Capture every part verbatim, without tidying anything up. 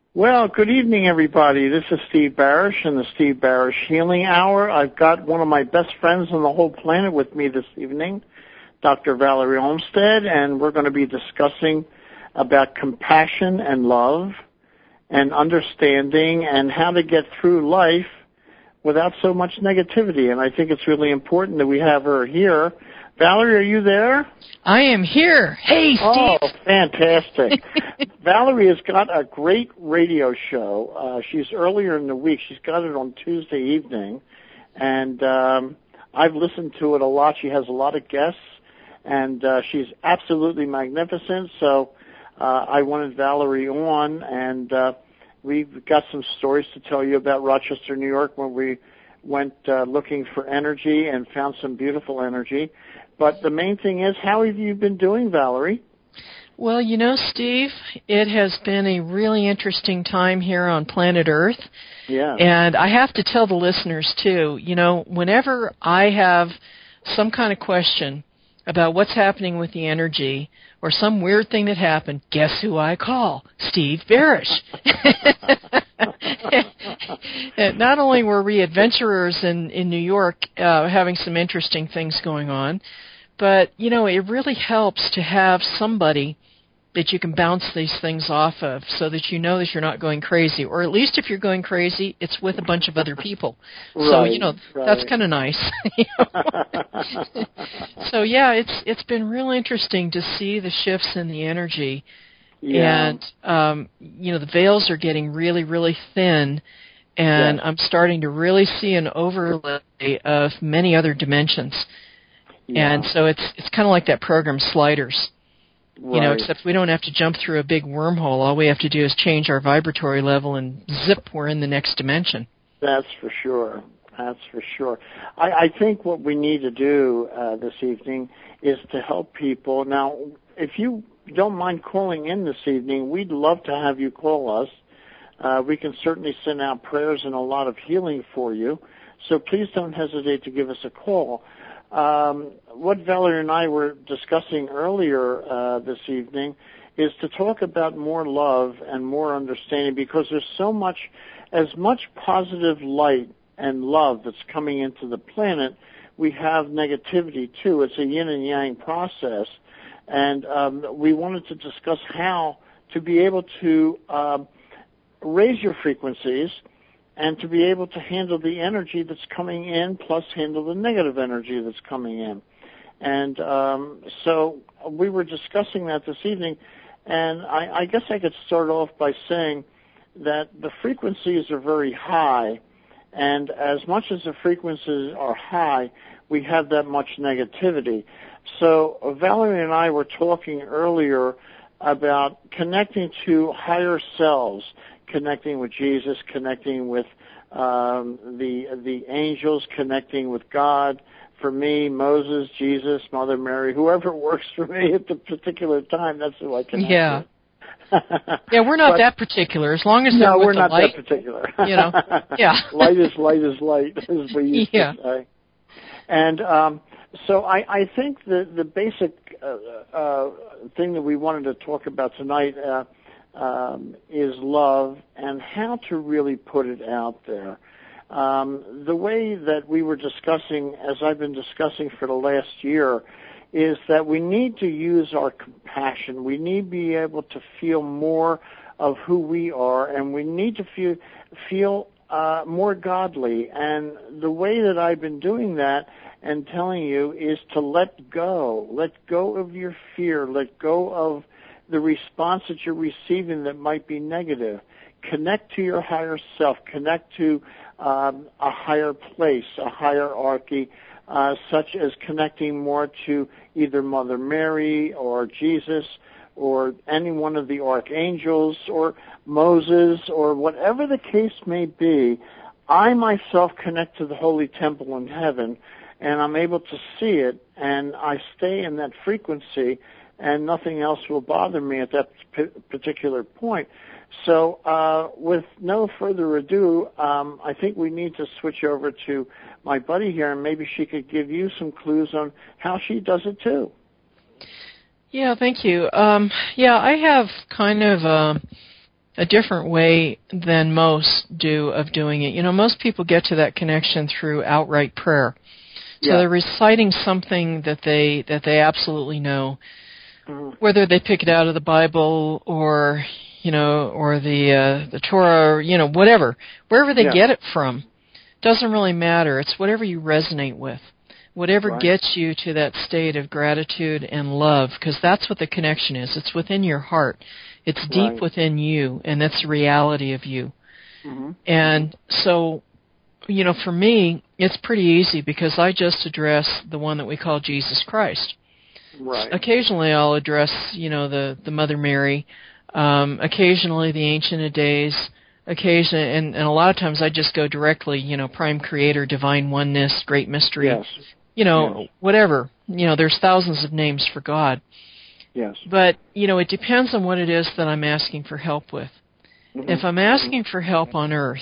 Well, good evening, everybody. This is Steve Barish in the Steve Barish Healing Hour. I've got one of my best friends on the whole planet with me this evening, Doctor Valerie Olmstead, and we're going to be discussing about compassion and love and understanding and how to get through life without so much negativity. And I think it's really important that we have her here. Valerie, are you there? I am here. Hey, Steve. Oh, fantastic. Valerie has got a great radio show. Uh, she's earlier in the week. She's got it on Tuesday evening, and um, I've listened to it a lot. She has a lot of guests, and uh, she's absolutely magnificent. So uh, I wanted Valerie on, and uh, we've got some stories to tell you about Rochester, New York, when we went uh, looking for energy and found some beautiful energy. But the main thing is, how have you been doing, Valerie? Well, you know, Steve, it has been a really interesting time here on planet Earth. Yeah. And I have to tell the listeners, too, you know, whenever I have some kind of question about what's happening with the energy or some weird thing that happened, guess who I call? Steve Barish. Not only were we adventurers in, in New York uh, having some interesting things going on, but, you know, it really helps to have somebody that you can bounce these things off of so that you know that you're not going crazy. Or at least if you're going crazy, it's with a bunch of other people. Right, so, you know, right. that's kind of nice. So, yeah, it's it's been real interesting to see the shifts in the energy. Yeah. And, um, you know, the veils are getting really, really thin. And yes. I'm starting to really see an overlay of many other dimensions. Yeah. And so it's it's kind of like that program Sliders, right. you know, except we don't have to jump through a big wormhole. All we have to do is change our vibratory level and zip, we're in the next dimension. That's for sure. That's for sure. I, I think what we need to do uh, this evening is to help people. Now, if you don't mind calling in this evening, we'd love to have you call us. Uh, we can certainly send out prayers and a lot of healing for you. So please don't hesitate to give us a call. Um, what Valerie and I were discussing earlier uh, this evening is to talk about more love and more understanding, because there's so much, as much positive light and love that's coming into the planet, we have negativity too. It's a yin and yang process. And um, we wanted to discuss how to be able to uh, raise your frequencies and to be able to handle the energy that's coming in, plus handle the negative energy that's coming in. And um, so we were discussing that this evening, and I, I guess I could start off by saying that the frequencies are very high, and as much as the frequencies are high, we have that much negativity. So uh, Valerie and I were talking earlier about connecting to higher selves, connecting with Jesus, connecting with um, the the angels, connecting with God. For me, Moses, Jesus, Mother Mary, whoever works for me at the particular time, that's who I connect yeah. with. Yeah, we're not but, that particular. As long as they're no, with we're the not light, that particular. You know, yeah. Light is light is light, as we used yeah. to say. And um, so I, I think the the basic uh, uh, thing that we wanted to talk about tonight uh, um, is love and how to really put it out there. Um, the way that we were discussing, as I've been discussing for the last year, is that we need to use our compassion. We need to be able to feel more of who we are, and we need to feel feel uh, more godly. And the way that I've been doing that and telling you is to let go. Let go of your fear. Let go of the response that you're receiving that might be negative. Connect to your higher self. Connect to um, a higher place, a hierarchy, uh, such as connecting more to either Mother Mary or Jesus or any one of the archangels or Moses or whatever the case may be. I myself connect to the Holy Temple in heaven, and I'm able to see it, and I stay in that frequency, and nothing else will bother me at that p- particular point. So uh, with no further ado, um, I think we need to switch over to my buddy here, and maybe she could give you some clues on how she does it too. Yeah, thank you. Um, yeah, I have kind of a, a different way than most do of doing it. You know, most people get to that connection through outright prayer. So yeah. They're reciting something that they that they absolutely know, mm-hmm. whether they pick it out of the Bible or, you know, or the uh, the Torah, or, you know, whatever, wherever they yeah. get it from, doesn't really matter. It's whatever you resonate with, whatever right. gets you to that state of gratitude and love, because that's what the connection is. It's within your heart. It's deep right. within you, and that's the reality of you. Mm-hmm. And so, you know, for me, it's pretty easy because I just address the one that we call Jesus Christ. Right. Occasionally I'll address, you know, the, the Mother Mary, um, occasionally the Ancient of Days, occasion, and, and a lot of times I just go directly, you know, Prime Creator, Divine Oneness, Great Mystery, yes. you know, yes. whatever. You know, there's thousands of names for God. Yes. But, you know, it depends on what it is that I'm asking for help with. Mm-hmm. If I'm asking for help on earth,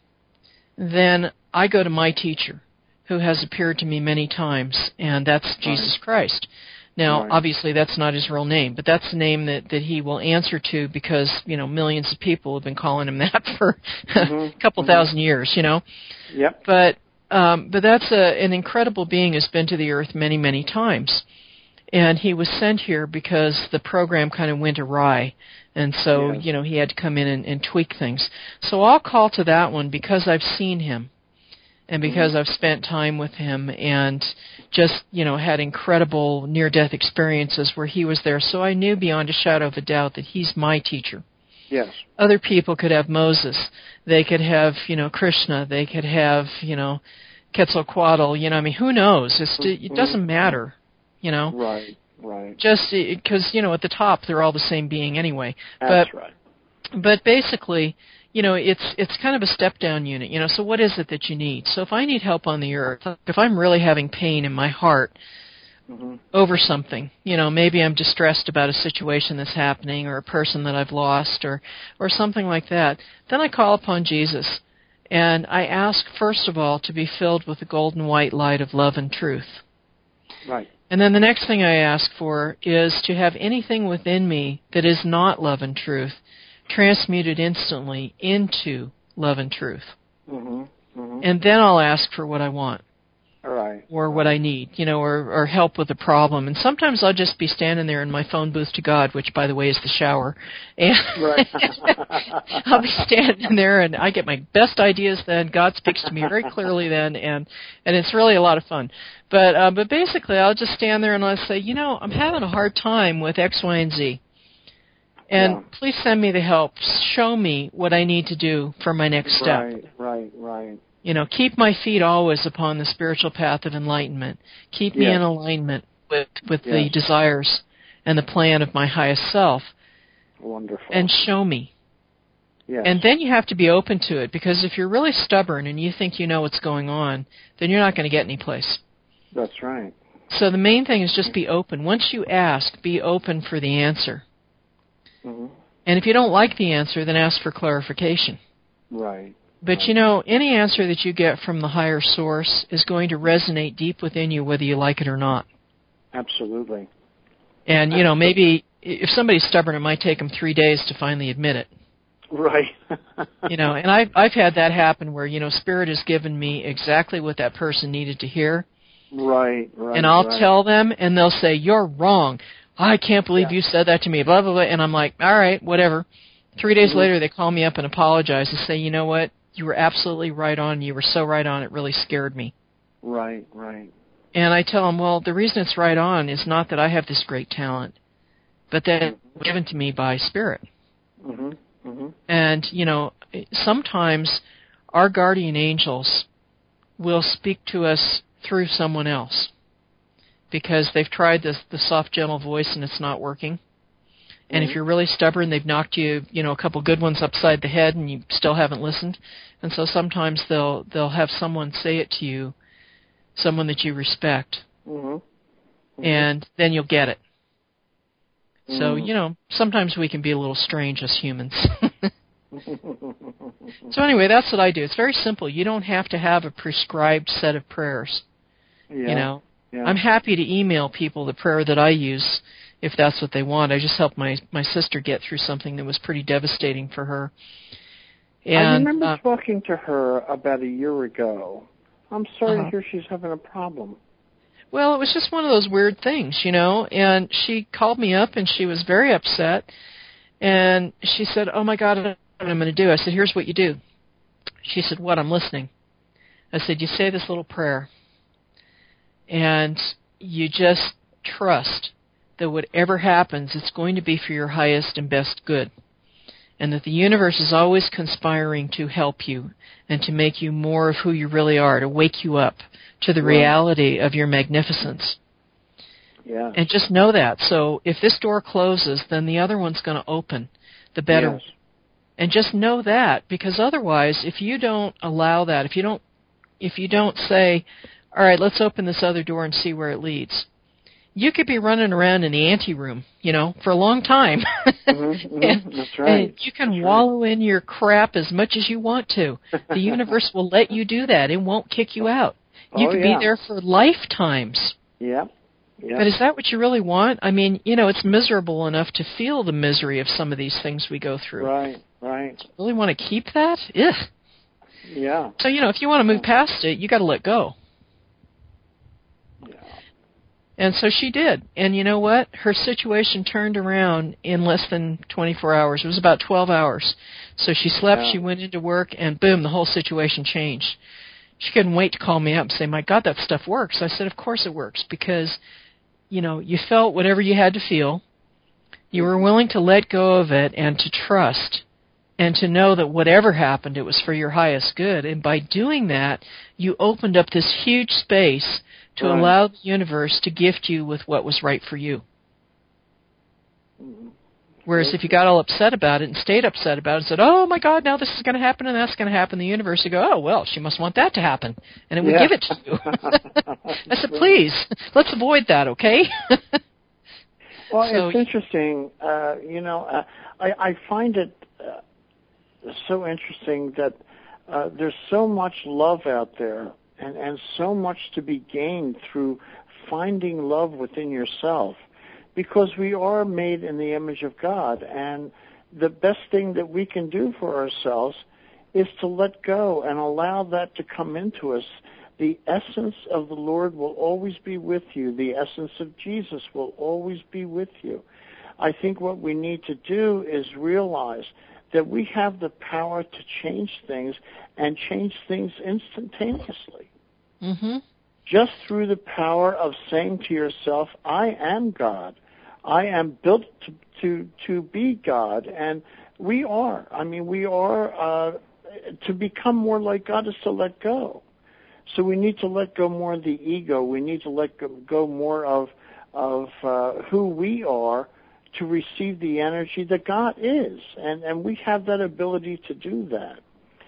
then I go to my teacher, who has appeared to me many times, and that's right. Jesus Christ. Now, right. obviously, that's not his real name, but that's the name that, that he will answer to because, you know, millions of people have been calling him that for mm-hmm. a couple mm-hmm. thousand years, you know. Yep. But um, but that's a, an incredible being who's been to the earth many, many times. And he was sent here because the program kind of went awry. And so, yes. you know, he had to come in and, and tweak things. So I'll call to that one because I've seen him and because mm-hmm. I've spent time with him and just, you know, had incredible near-death experiences where he was there. So I knew beyond a shadow of a doubt that he's my teacher. Yes. Other people could have Moses. They could have, you know, Krishna. They could have, you know, Quetzalcoatl. You know, I mean, who knows? It's, mm-hmm. It doesn't matter, you know. Right. Right. Just because, you know, at the top, they're all the same being anyway. That's but, right. But basically, you know, it's it's kind of a step-down unit, you know, so what is it that you need? So if I need help on the earth, if I'm really having pain in my heart mm-hmm. over something, you know, maybe I'm distressed about a situation that's happening or a person that I've lost or, or something like that, then I call upon Jesus. And I ask, first of all, to be filled with the golden white light of love and truth. Right. And then the next thing I ask for is to have anything within me that is not love and truth transmuted instantly into love and truth. Mm-hmm. Mm-hmm. And then I'll ask for what I want. Right. Or what I need, you know, or, or help with a problem. And sometimes I'll just be standing there in my phone booth to God, which, by the way, is the shower. And right. I'll be standing there, and I get my best ideas then. God speaks to me very clearly then, and, and it's really a lot of fun. But uh, but basically, I'll just stand there and I'll say, you know, I'm having a hard time with X, Y, and Z. And yeah. please send me the help. Show me what I need to do for my next step. Right, right, right. You know, keep my feet always upon the spiritual path of enlightenment. Keep me yes. in alignment with, with yes. the desires and the plan of my highest self. Wonderful. And show me. Yes. And then you have to be open to it, because if you're really stubborn and you think you know what's going on, then you're not going to get any place. That's right. So the main thing is just be open. Once you ask, be open for the answer. Mm-hmm. And if you don't like the answer, then ask for clarification. Right. But, you know, any answer that you get from the higher source is going to resonate deep within you whether you like it or not. Absolutely. And, you know, maybe if somebody's stubborn, it might take them three days to finally admit it. Right. You know, and I've, I've had that happen where, you know, Spirit has given me exactly what that person needed to hear. Right, right. And I'll right. tell them, and they'll say, you're wrong. I can't believe yeah. you said that to me, blah, blah, blah. And I'm like, all right, whatever. Three days mm-hmm. later, they call me up and apologize and say, you know what? You were absolutely right on. You were so right on. It really scared me. Right, right. And I tell them, well, the reason it's right on is not that I have this great talent, but that it was given to me by Spirit. Mm-hmm, mm-hmm. And, you know, sometimes our guardian angels will speak to us through someone else because they've tried this, the soft, gentle voice and it's not working. And mm-hmm. if you're really stubborn, they've knocked you, you know, a couple good ones upside the head and you still haven't listened. And so sometimes they'll they'll have someone say it to you, someone that you respect, mm-hmm. Mm-hmm. and then you'll get it. Mm-hmm. So, you know, sometimes we can be a little strange as humans. So anyway, that's what I do. It's very simple. You don't have to have a prescribed set of prayers. Yeah. You know, yeah. I'm happy to email people the prayer that I use if that's what they want. I just helped my, my sister get through something that was pretty devastating for her. And, I remember uh, talking to her about a year ago. I'm sorry uh-huh. to hear she's having a problem. Well, it was just one of those weird things, you know, and she called me up and she was very upset. And she said, oh, my God, I don't know what I'm going to do. I said, here's what you do. She said, what? I'm listening. I said, you say this little prayer, and you just trust that whatever happens, it's going to be for your highest and best good, and that the universe is always conspiring to help you and to make you more of who you really are, to wake you up to the Right. reality of your magnificence. Yeah. And just know that. So if this door closes, then the other one's going to open, the better. Yes. And just know that, because otherwise, if you don't allow that, if you don't, if you don't say, all right, let's open this other door and see where it leads, you could be running around in the ante room, you know, for a long time. Mm-hmm, mm-hmm. and, That's right. and you can That's wallow right. in your crap as much as you want to. The universe will let you do that. It won't kick you out. You oh, could yeah. be there for lifetimes. Yep. Yep. But is that what you really want? I mean, you know, it's miserable enough to feel the misery of some of these things we go through. Right, right. Really want to keep that? Ugh. Yeah. So, you know, if you want to move past it, you got to let go. Yeah. And so she did. And you know what? Her situation turned around in less than twenty-four hours. It was about twelve hours. So she slept, Yeah. she went into work, and boom, the whole situation changed. She couldn't wait to call me up and say, my God, that stuff works. I said, of course it works, because, you know, you felt whatever you had to feel. You were willing to let go of it and to trust and to know that whatever happened, it was for your highest good. And by doing that, you opened up this huge space to right. allow the universe to gift you with what was right for you. Mm-hmm. Whereas if you got all upset about it and stayed upset about it and said, oh, my God, now this is going to happen and that's going to happen, the universe would go, oh, well, she must want that to happen. And it would yeah. give it to you. I said, please, let's avoid that, okay? Well, so, it's interesting. Uh, you know, uh, I, I find it uh, so interesting that uh, there's so much love out there and, and so much to be gained through finding love within yourself, because we are made in the image of God, and the best thing that we can do for ourselves is to let go and allow that to come into us. The essence of the Lord will always be with you. The essence of Jesus will always be with you. I think what we need to do is realize that we have the power to change things and change things instantaneously. Mm-hmm. Just through the power of saying to yourself, I am God. I am built to, to, to be God. And we are. I mean, we are, uh, to become more like God is to let go. So we need to let go more of the ego. We need to let go more of, of, uh, who we are to receive the energy that God is. And, and we have that ability to do that.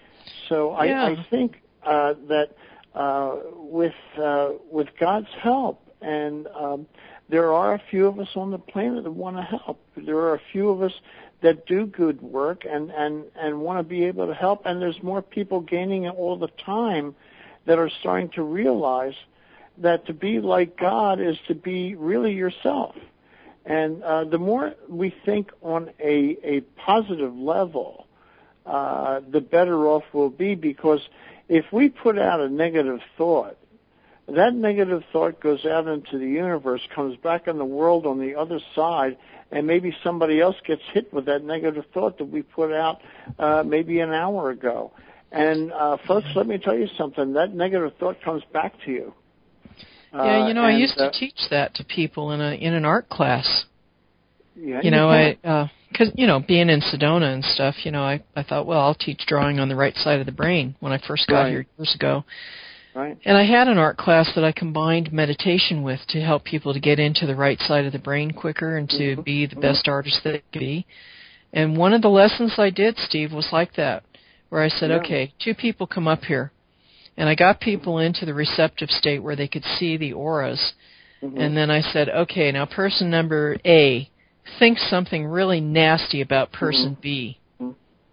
So I, yeah. I think, uh, that, uh, with, uh, with God's help, and, um, there are a few of us on the planet that want to help. There are a few of us that do good work and, and, and want to be able to help. And there's more people gaining it all the time that are starting to realize that to be like God is to be really yourself. And uh, the more we think on a, a positive level, uh, the better off we'll be, because if we put out a negative thought, that negative thought goes out into the universe, comes back in the world on the other side, and maybe somebody else gets hit with that negative thought that we put out uh, maybe an hour ago. And, uh, folks, let me tell you something. That negative thought comes back to you. Uh, yeah, you know, and, I used uh, to teach that to people in a in an art class. Yeah, you know, you I because uh, you know, being in Sedona and stuff, you know, I I thought, well, I'll teach drawing on the right side of the brain when I first got right. here years ago. Right. And I had an art class that I combined meditation with to help people to get into the right side of the brain quicker and to mm-hmm. be the mm-hmm. best artist they could be. And one of the lessons I did, Steve, was like that, where I said, yeah. okay, two people come up here. And I got people into the receptive state where they could see the auras. Mm-hmm. And then I said, okay, now person number A thinks something really nasty about person mm-hmm. B. Mm-hmm.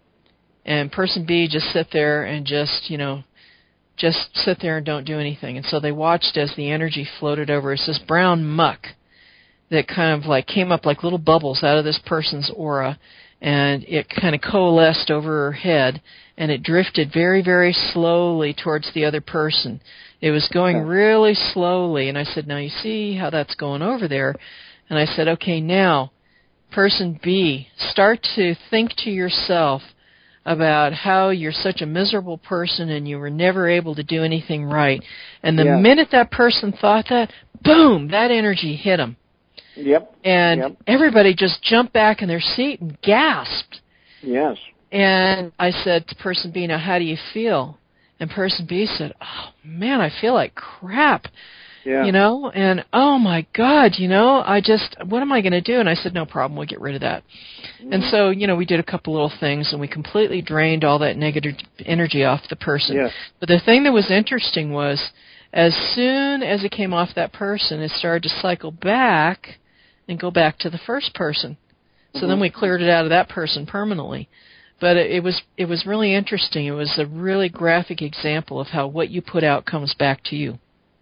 And person B just sit there and just, you know, just sit there and don't do anything. And so they watched as the energy floated over. It's this brown muck that kind of like came up like little bubbles out of this person's aura, and it kind of coalesced over her head, and it drifted very, very slowly towards the other person. It was going really slowly, and I said, now you see how that's going over there? And I said, okay, now, person B, start to think to yourself about how you're such a miserable person and you were never able to do anything right. And the yeah. minute that person thought that, boom, that energy hit them. Yep. And yep. everybody just jumped back in their seat and gasped. Yes. And I said to person B, now how do you feel? And person B said, oh, man, I feel like crap. Yeah. You know, and oh my God, you know, I just, what am I going to do? And I said, no problem, we'll get rid of that. Mm-hmm. And so, you know, we did a couple little things, and we completely drained all that negative energy off the person. Yes. But the thing that was interesting was, as soon as it came off that person, it started to cycle back and go back to the first person. So mm-hmm. then we cleared it out of that person permanently. But it, it was it was really interesting. It was a really graphic example of how what you put out comes back to you.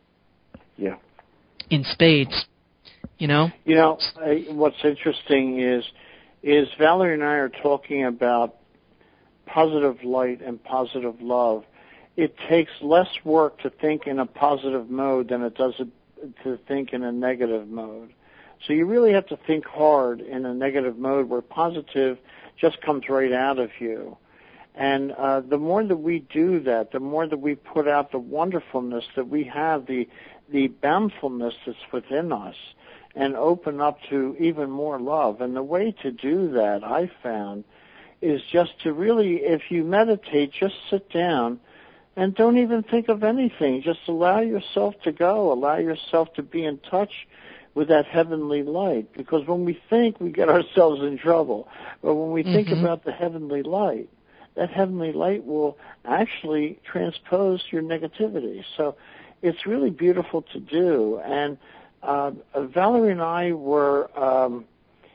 Yeah. In spades, you know? You know, I, what's interesting is, is Valerie and I are talking about positive light and positive love. It takes less work to think in a positive mode than it does to think in a negative mode. So you really have to think hard in a negative mode where positive just comes right out of you. And uh, the more that we do that, the more that we put out the wonderfulness that we have, the the bountifulness that's within us, and open up to even more love. And the way to do that, I found, is just to really, if you meditate, just sit down and don't even think of anything. Just allow yourself to go. Allow yourself to be in touch with that heavenly light. Because when we think, we get ourselves in trouble. But when we mm-hmm. think about the heavenly light, that heavenly light will actually transpose your negativity. So it's really beautiful to do. And uh, Valerie and I were um,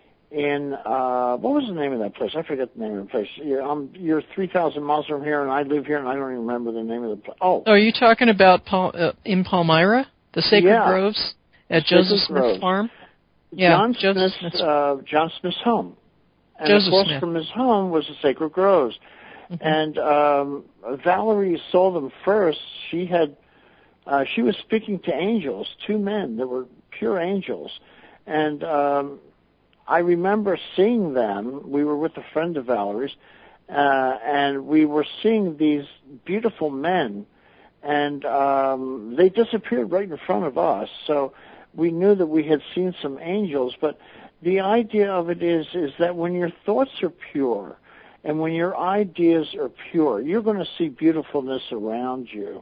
in, uh, what was the name of that place? I forget the name of the place. You're, um, you're three thousand miles from here, and I live here, and I don't even remember the name of the place. Oh. Oh, are you talking about Paul, uh, in Palmyra? The Sacred yeah. Groves at Sacred Joseph Smith Groves. Farm? Yeah, John Joseph Smith's, uh, John Smith's home. And Joseph across Smith. from his home was the Sacred Groves. Mm-hmm. And um, Valerie saw them first. She had, uh, she was speaking to angels, two men that were pure angels. And um, I remember seeing them. We were with a friend of Valerie's, uh, and we were seeing these beautiful men, and um, they disappeared right in front of us. So we knew that we had seen some angels. But the idea of it is, is that when your thoughts are pure, and when your ideas are pure, you're going to see beautifulness around you.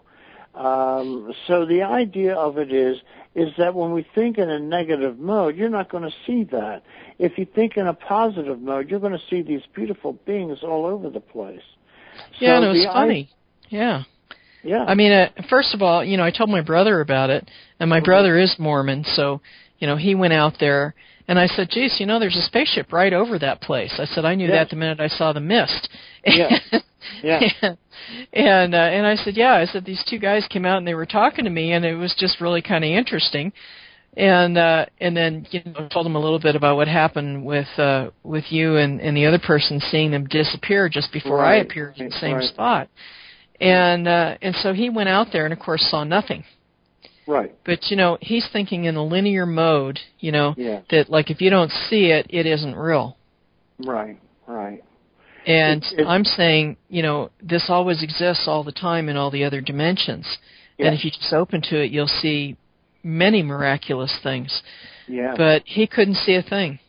Um, so the idea of it is, is that when we think in a negative mode, you're not going to see that. If you think in a positive mode, you're going to see these beautiful beings all over the place. Yeah, so and it was the funny. I- yeah. Yeah. I mean, uh, first of all, you know, I told my brother about it, and my mm-hmm. brother is Mormon, so, you know, he went out there. And I said, geez, you know, there's a spaceship right over that place. I said, I knew yes. that the minute I saw the mist. Yeah. Yeah. and and, uh, and I said, yeah, I said, these two guys came out and they were talking to me, and it was just really kind of interesting. And uh, and then, you know, told them a little bit about what happened with uh, with you and, and the other person, seeing them disappear just before right. I appeared in the same right. spot. And uh, and so he went out there and, of course, saw nothing. Right. But, you know, he's thinking in a linear mode, you know, yes. that, like, if you don't see it, it isn't real. Right, right. And it's, it's, I'm saying, you know, this always exists all the time in all the other dimensions. yes. And if you just open to it, you'll see many miraculous things. Yeah. But he couldn't see a thing.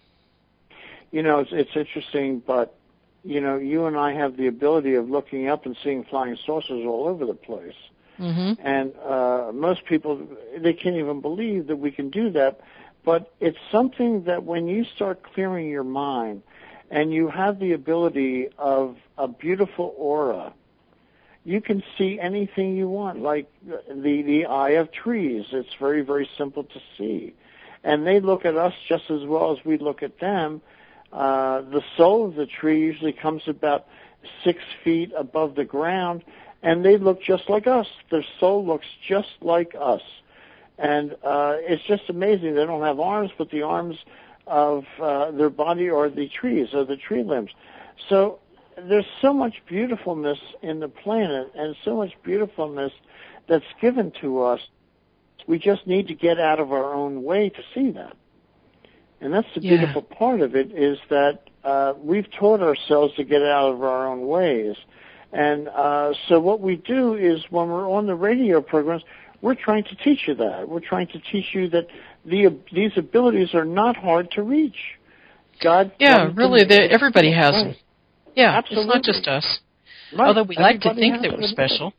You know, it's, it's interesting, but, you know, you and I have the ability of looking up and seeing flying saucers all over the place. Mm-hmm. And uh, most people, they can't even believe that we can do that. But it's something that when you start clearing your mind and you have the ability of a beautiful aura, you can see anything you want, like the, the eye of trees. It's very, very simple to see. And they look at us just as well as we look at them. Uh, the soul of the tree usually comes about six feet above the ground, and they look just like us. Their soul looks just like us. And uh, it's just amazing. They don't have arms, but the arms of uh, their body are the trees, or the tree limbs. So there's so much beautifulness in the planet and so much beautifulness that's given to us. We just need to get out of our own way to see that. And that's the Yeah. beautiful part of it, is that uh, we've taught ourselves to get out of our own ways. And uh, so what we do is, when we're on the radio programs, we're trying to teach you that. We're trying to teach you that the, these abilities are not hard to reach. God, Yeah, really, the, everybody has right. them. Yeah, Absolutely. it's not just us. Right. Although we like to Everybody think that has we're an special.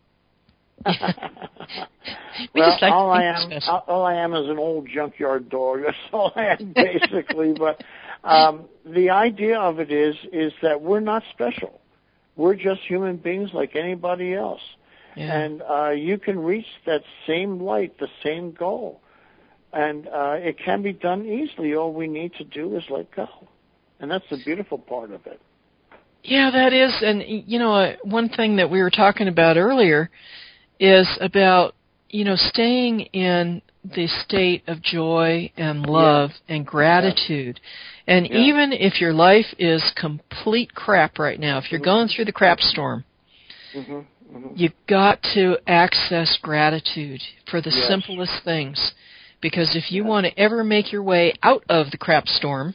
we well, just like all to I think am, we're special. all I am is an old junkyard dog. That's all I am, basically. But um, the idea of it is, is that we're not special. We're just human beings like anybody else. Yeah. And uh, you can reach that same light, the same goal. And uh, it can be done easily. All we need to do is let go. And that's the beautiful part of it. Yeah, that is. And, you know, uh, one thing that we were talking about earlier is about, you know, staying in the state of joy and love yeah. and gratitude. Yeah. And yeah. even if your life is complete crap right now, if you're mm-hmm. going through the crap storm, mm-hmm. Mm-hmm. you've got to access gratitude for the yes. simplest things. Because if you yes. want to ever make your way out of the crap storm,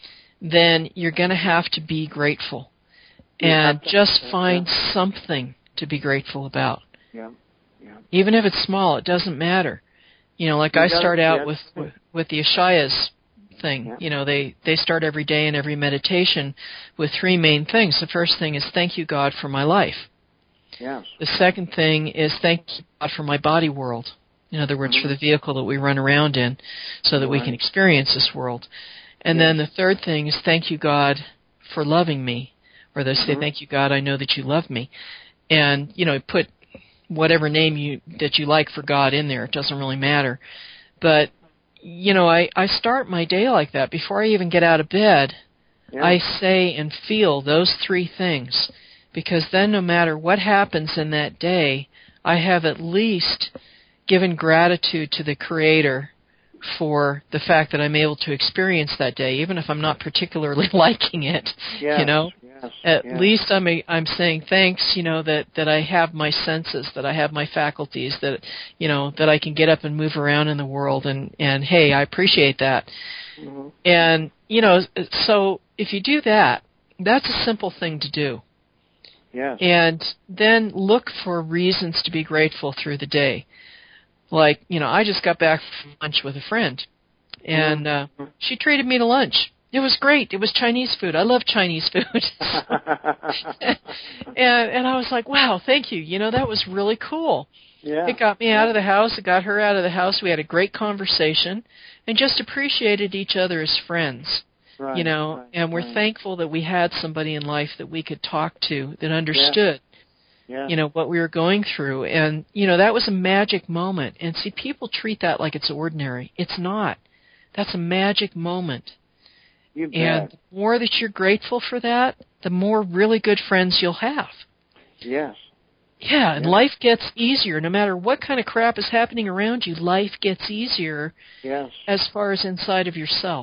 then you're going to have to be grateful. You and to, just find yeah. something to be grateful about. Yeah. Yeah. Even if it's small, it doesn't matter. You know, like you I start out yes. with, with with the Ashayas thing. Yeah. You know, they, they start every day in every meditation with three main things. The first thing is, thank you, God, for my life. Yes. The second thing is, thank you, God, for my body world. In other words, mm-hmm. for the vehicle that we run around in so that right. we can experience this world. And yes. then the third thing is, thank you, God, for loving me. Or they say, mm-hmm. thank you, God, I know that you love me. And, you know, put whatever name you that you like for God in there. It doesn't really matter. But, you know, I, I start my day like that. Before I even get out of bed, yeah. I say and feel those three things. Because then no matter what happens in that day, I have at least given gratitude to the Creator for the fact that I'm able to experience that day, even if I'm not particularly liking it. Yes, you know, yes, at yes. least I'm a, I'm saying thanks. You know, that that I have my senses, that I have my faculties, that you know that I can get up and move around in the world, and and hey, I appreciate that. Mm-hmm. And you know, so if you do that, that's a simple thing to do. Yes. And then look for reasons to be grateful through the day. Like, you know, I just got back from lunch with a friend, and uh, she treated me to lunch. It was great. It was Chinese food. I love Chinese food. and, and I was like, wow, thank you. You know, that was really cool. Yeah. It got me yeah. out of the house. It got her out of the house. We had a great conversation and just appreciated each other as friends. Right, you know, right, and we're right. thankful that we had somebody in life that we could talk to that understood. Yeah. Yeah. You know, what we were going through. And, you know, that was a magic moment. And see, people treat that like it's ordinary. It's not. That's a magic moment. You bet. And the more that you're grateful for that, the more really good friends you'll have. Yes. Yeah, and yes. life gets easier. No matter what kind of crap is happening around you, life gets easier yes. as far as inside of yourself.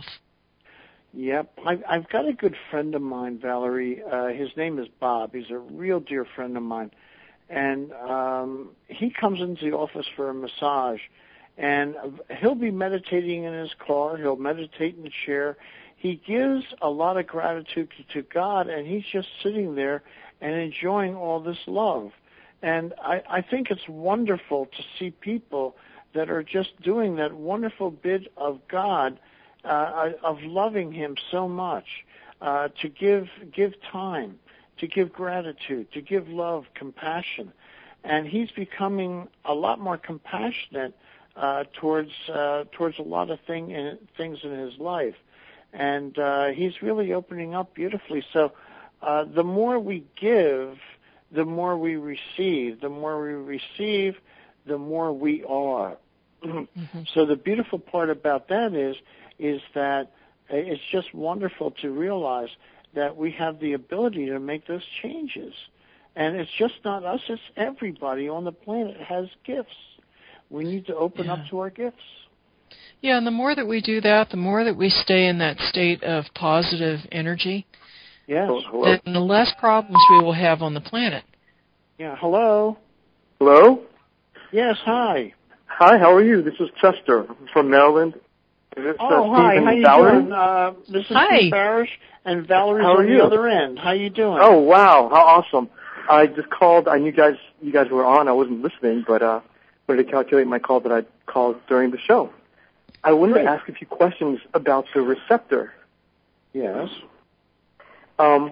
Yep. I've, I've got a good friend of mine, Valerie. Uh, his name is Bob. He's a real dear friend of mine. And um, he comes into the office for a massage. And he'll be meditating in his car. He'll meditate in the chair. He gives a lot of gratitude to, to God, and he's just sitting there and enjoying all this love. And I, I think it's wonderful to see people that are just doing that wonderful bit of God, Uh, of loving Him so much, uh, to give give time, to give gratitude, to give love, compassion, and he's becoming a lot more compassionate uh, towards uh, towards a lot of thing in, things in his life, and uh, he's really opening up beautifully. So, uh, the more we give, the more we receive. The more we receive, the more we are. Mm-hmm. So the beautiful part about that is. is that it's just wonderful to realize that we have the ability to make those changes. And it's just not us, it's everybody on the planet has gifts. We need to open yeah. up to our gifts. Yeah, and the more that we do that, the more that we stay in that state of positive energy, yes. then the less problems we will have on the planet. Yeah, hello? Hello? Yes, hi. Hi, how are you? This is Chester from Maryland. Is this, oh, uh, hi. Steve How and you Valerie? doing? Uh, this is hi. Steve Barish, and Valerie's how are on you? the other end. How you doing? Oh, wow. How awesome. I just called. I knew guys, you guys were on. I wasn't listening, but uh, wanted to calculate my call that I called during the show. I wanted Great. to ask a few questions about the receptor. Yes. Um,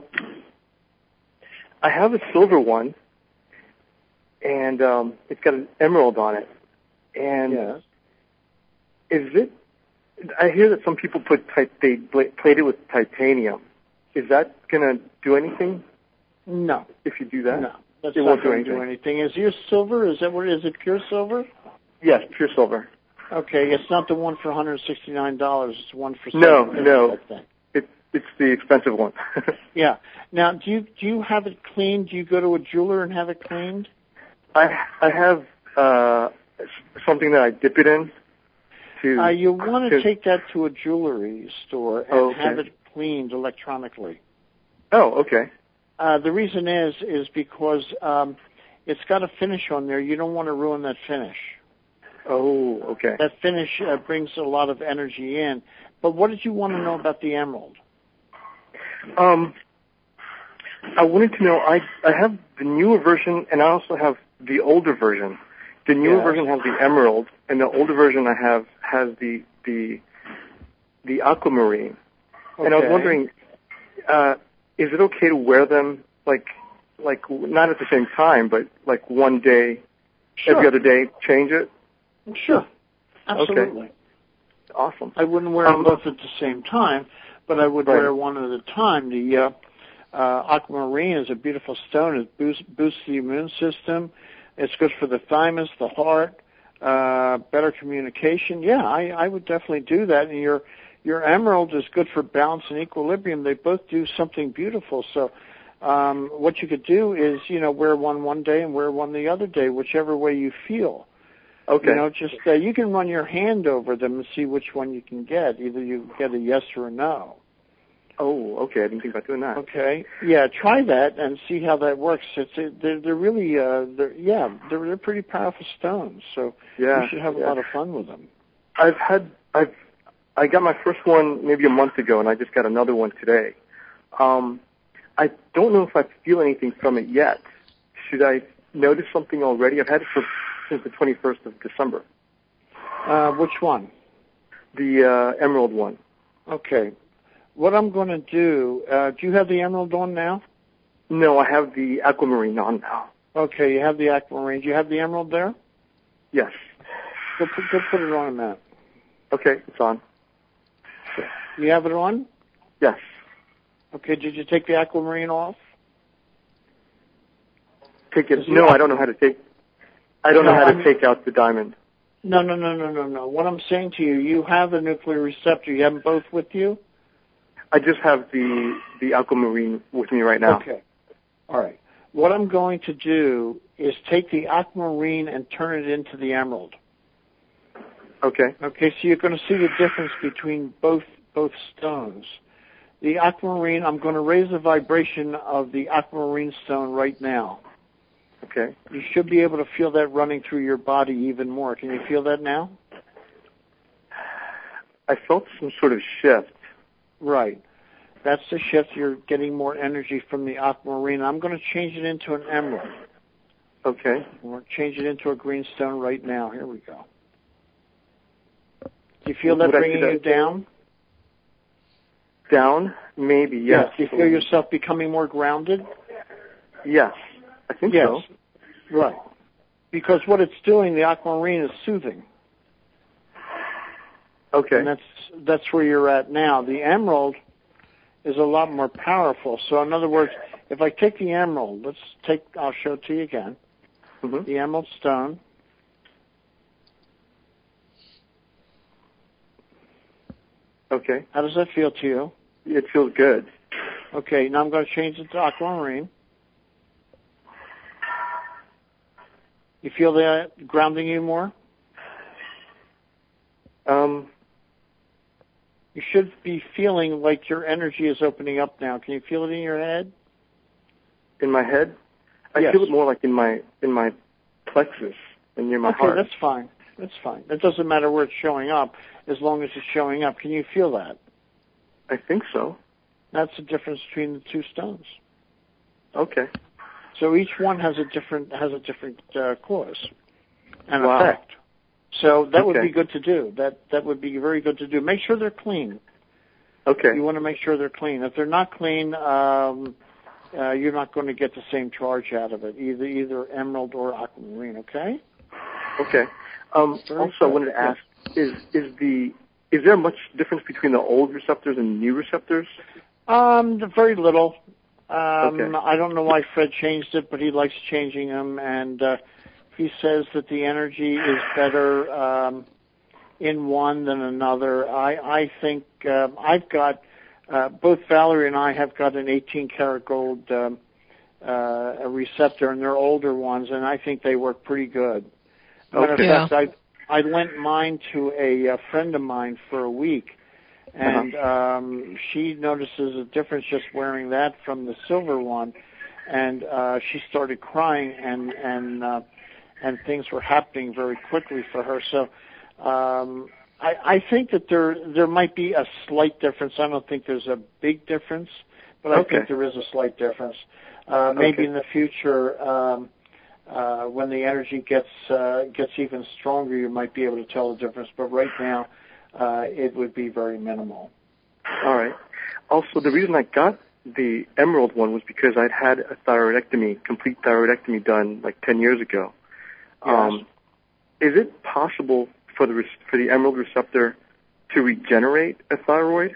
I have a silver one, and um, it's got an emerald on it. And yes. is it? I hear that some people put tit- they plate it with titanium. Is that gonna do anything? No. If you do that, no, that's it not won't do going to anything. do anything. Is yours silver? Is that what? Is it pure silver? Yes, pure silver. Okay, it's not the one for one hundred sixty-nine dollars. It's one for no, seven fifty, no. I think. It, it's the expensive one. Yeah. Now, do you do you have it cleaned? Do you go to a jeweler and have it cleaned? I I have uh, something that I dip it in. To, uh, you want to to take that to a jewelry store and oh, okay. have it cleaned electronically. Oh, okay. Uh, the reason is is because um, it's got a finish on there. You don't want to ruin that finish. Oh, okay. That finish uh, brings a lot of energy in. But what did you want to know about the emerald? Um, I wanted to know. I I have the newer version, and I also have the older version. The newer yes. version has the emerald, and the older version I have has the the the aquamarine. Okay. And I was wondering, uh, is it okay to wear them like like not at the same time, but like one day, sure. every other day, change it? Sure. Absolutely. Okay. Awesome. I wouldn't wear um, them both at the same time, but I would right. wear one at a time. The uh, uh, aquamarine is a beautiful stone. It boosts, boosts the immune system. It's good for the thymus, the heart, uh, better communication. Yeah, I, I would definitely do that. And your your emerald is good for balance and equilibrium. They both do something beautiful. So um, what you could do is, you know, wear one one day and wear one the other day, whichever way you feel. Okay. You know, just uh, you can run your hand over them and see which one you can get. Either you get a yes or a no. Oh, okay. I didn't think about doing that. Okay. Yeah, try that and see how that works. It's it, they're, they're really uh, they're, yeah they're they're pretty powerful stones. So yeah, you should have yeah. a lot of fun with them. I've had I've I got my first one maybe a month ago, and I just got another one today. Um, I don't know if I feel anything from it yet. Should I notice something already? I've had it for since the twenty-first of December. Uh, which one? The uh, emerald one. Okay. What I'm going to do, uh, do you have the emerald on now? No, I have the aquamarine on now. Okay, you have the aquamarine. Do you have the emerald there? Yes. Go put, go put it on a mat. Okay, it's on. You have it on? Yes. Okay, did you take the aquamarine off? Take it. Is No, the, I don't know how to take. I don't no, know how to I'm, take out the diamond. No, no, no, no, no, no. What I'm saying to you, you have the nuclear receptor. You have them both with you? I just have the the aquamarine with me right now. Okay. All right. What I'm going to do is take the aquamarine and turn it into the emerald. Okay. Okay, so you're going to see the difference between both both stones. The aquamarine, I'm going to raise the vibration of the aquamarine stone right now. Okay. You should be able to feel that running through your body even more. Can you feel that now? I felt some sort of shift. Right. That's the shift. You're getting more energy from the aquamarine. I'm going to change it into an emerald. Okay. We'll change it into a green stone right now. Here we go. Do you feel that Would bringing that? you down? Down? Maybe, yes. yes. Do you feel yourself becoming more grounded? Yes. I think yes. so. Right. Because what it's doing, the aquamarine is soothing. Okay. And that's that's where you're at now. The emerald is a lot more powerful. So in other words, if I take the emerald, let's take, I'll show it to you again. Mm-hmm. The emerald stone. Okay. How does that feel to you? It feels good. Okay, now I'm going to change it to aquamarine. You feel that grounding you more? Um, you should be feeling like your energy is opening up now. Can you feel it in your head? In my head? I Yes. feel it more like in my in my plexus and near my okay, heart. that's fine. That's fine. It doesn't matter where it's showing up, as long as it's showing up. Can you feel that? I think so. That's the difference between the two stones. Okay. So each one has a different has a different uh, cause and Wow. effect. So that would Okay. be good to do. That that would be very good to do. Make sure they're clean. Okay. You want to make sure they're clean. If they're not clean, um, uh, you're not going to get the same charge out of it, either either emerald or aquamarine. Okay. Okay. Um, Very also, good. I wanted to ask: is is the is there much difference between the old receptors and new receptors? Um, very little. Um, Okay. I don't know why Fred changed it, but he likes changing them, and uh, he says that the energy is better um, in one than another. I, I think uh, I've got uh, both Valerie and I have got an eighteen karat gold um, uh, a receptor, and they're older ones, and I think they work pretty good. Matter Okay. of fact, I I lent mine to a, a friend of mine for a week. And um, she notices a difference just wearing that from the silver one, and uh, she started crying, and and uh, and things were happening very quickly for her. So um, I, I think that there there might be a slight difference. I don't think there's a big difference, but I Okay. think there is a slight difference. Uh, maybe Okay. in the future, um, uh, when the energy gets uh, gets even stronger, you might be able to tell the difference. But right now, Uh, it would be very minimal. All right. Also, the reason I got the emerald one was because I'd had a thyroidectomy, complete thyroidectomy done like ten years ago. Yes. Um, is it possible for the re- for the emerald receptor to regenerate a thyroid?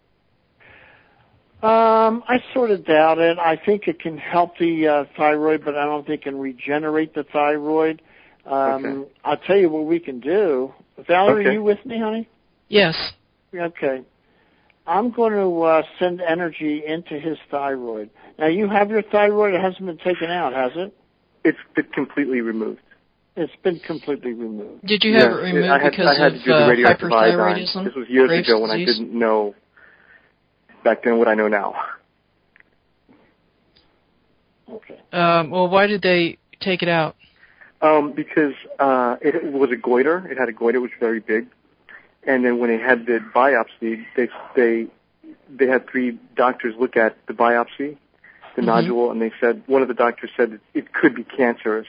Um, I sort of doubt it. I think it can help the uh, thyroid, but I don't think it can regenerate the thyroid. Um, Okay. I'll tell you what we can do. Valerie, Okay. are you with me, honey? Yes. Okay. I'm going to uh, send energy into his thyroid. Now, you have your thyroid. It hasn't been taken out, has it? It's been completely removed. It's been completely removed. Did you have Yeah, it removed I had, because I had of to do the uh, radioactive iodine. hyperthyroidism? This was years Graves' ago when disease? I didn't know back then what I know now. Okay. Um, well, why did they take it out? Um, because uh, it was a goiter. It had a goiter, which was very big. And then when they had the biopsy, they they they had three doctors look at the biopsy, the Mhm. nodule, and they said one of the doctors said it, it could be cancerous.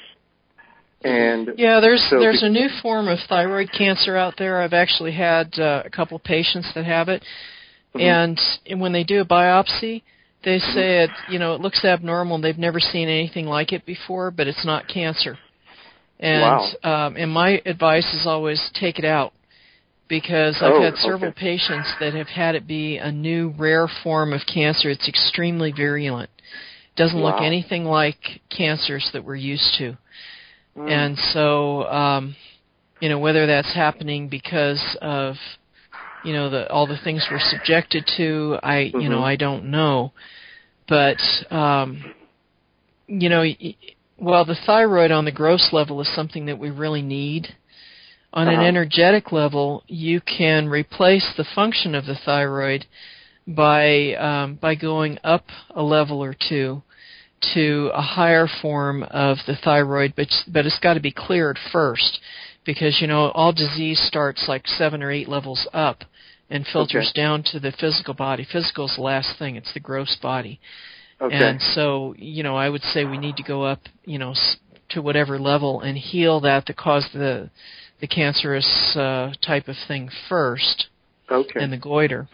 And Yeah, there's so there's be- a new form of thyroid cancer out there. I've actually had uh, a couple patients that have it, Mhm. and, and when they do a biopsy, they say it you know it looks abnormal. They've never seen anything like it before, but it's not cancer. And Wow. um, and my advice is always take it out, because I've Oh, had several okay. patients that have had it be a new rare form of cancer. It's extremely virulent. Doesn't look Wow. anything like cancers that we're used to. Mm. And so, um, you know, whether that's happening because of, you know, the, all the things we're subjected to, I, you Mhm. know, I don't know. But, um, you know, while the thyroid on the gross level is something that we really need, on Uh-huh. an energetic level, you can replace the function of the thyroid by um, by going up a level or two to a higher form of the thyroid, but but it's got to be cleared first, because you know all disease starts like seven or eight levels up and filters Okay. down to the physical body. Physical is the last thing; it's the gross body. Okay. And so, you know, I would say we need to go up, you know, to whatever level and heal that that caused the the cancerous uh, type of thing first, Okay. and the goiter.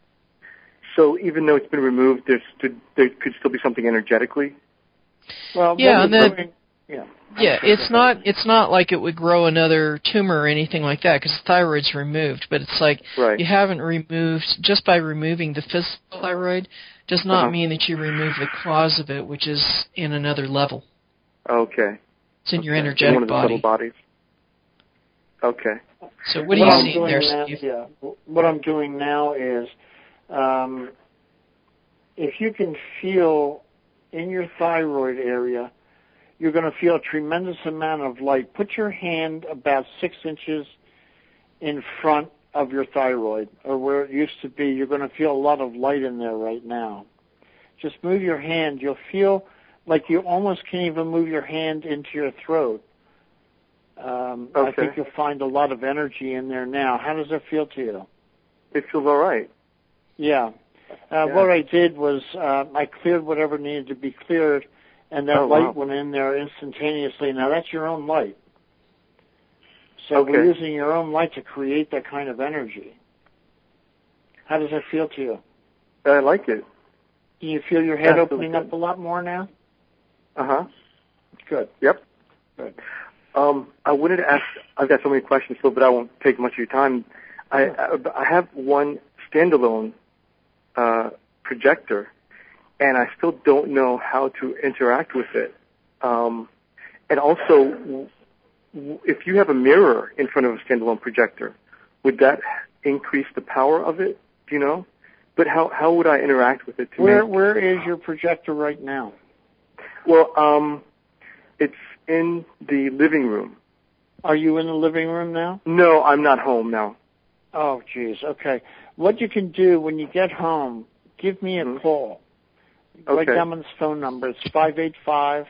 So even though it's been removed, there's st- there could still be something energetically. Well, Yeah, what and we're then- doing, yeah. Yeah, Okay, it's go ahead. not it's not like it would grow another tumor or anything like that, because the thyroid's removed. But it's like Right. you haven't removed, just by removing the physical thyroid does not Uh-huh. mean that you remove the cause of it, which is in another level. Okay. It's in your Okay. energetic one of the body. subtle bodies. Okay. So what do what you I'm see doing there, now, Steve? yeah, what I'm doing now is, um, if you can feel in your thyroid area, you're going to feel a tremendous amount of light. Put your hand about six inches in front of your thyroid, or where it used to be. You're going to feel a lot of light in there right now. Just move your hand. You'll feel like you almost can't even move your hand into your throat. Um, okay. I think you'll find a lot of energy in there now. How does it feel to you? It feels all right. Yeah. Uh, yeah. What I did was uh, I cleared whatever needed to be cleared, and that oh, light wow. went in there instantaneously. Now, that's your own light. So okay. we're using your own light to create that kind of energy. How does that feel to you? I like it. Do you feel your head That's opening really up a lot more now? Uh-huh. Good. Yep. Good. Um, I wanted to ask, I've got so many questions, Phil, but I won't take much of your time. I, I, I have one standalone uh, projector, and I still don't know how to interact with it. Um, and also, if you have a mirror in front of a standalone projector, would that increase the power of it? Do you know? But how how would I interact with it? To where make... Where is your projector right now? Well, um, it's in the living room. Are you in the living room now? No, I'm not home now. Oh, geez. Okay. What you can do when you get home, give me a mm-hmm. call. Okay. Write down this phone number. It's five eight five,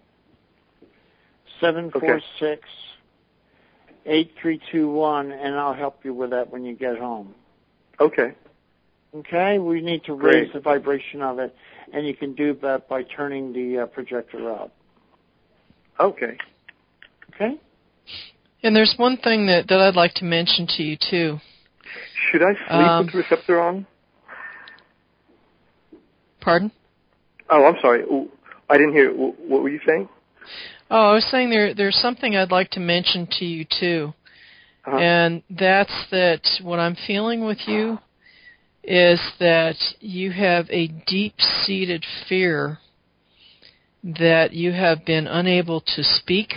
seven four six, eight three two one, and I'll help you with that when you get home. Okay. Okay? We need to raise Great. the vibration of it, and you can do that by turning the uh, projector up. Okay. Okay? And there's one thing that, that I'd like to mention to you, too. Should I sleep um, with the receptor on? Pardon? Oh, I'm sorry. I didn't hear. What were you saying? Oh, I was saying there there's something I'd like to mention to you, too. Uh-huh. And that's that what I'm feeling with you is that you have a deep-seated fear that you have been unable to speak.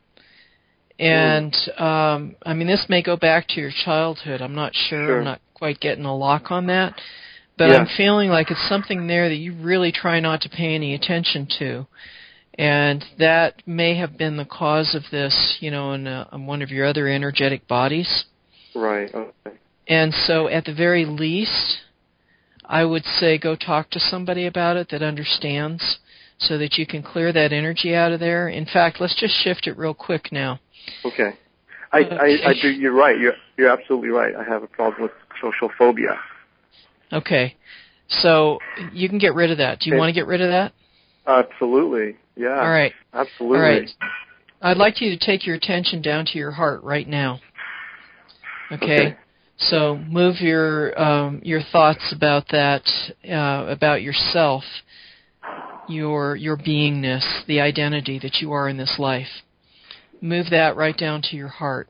And, um, I mean, this may go back to your childhood. I'm not sure. Sure. I'm not quite getting a lock on that. But yeah. I'm feeling like it's something there that you really try not to pay any attention to. And that may have been the cause of this, you know, in, uh, in one of your other energetic bodies. Right. Okay. And so at the very least, I would say go talk to somebody about it that understands so that you can clear that energy out of there. In fact, let's just shift it real quick now. Okay. I, okay. I, I do. You're right. You're, you're absolutely right. I have a problem with social phobia. Okay. So you can get rid of that. Do you okay. want to get rid of that? Absolutely. Yeah. All right. Absolutely. All right. I'd like you to take your attention down to your heart right now. Okay. okay. So move your um, your thoughts about that, uh, about yourself, your your beingness, the identity that you are in this life. Move that right down to your heart.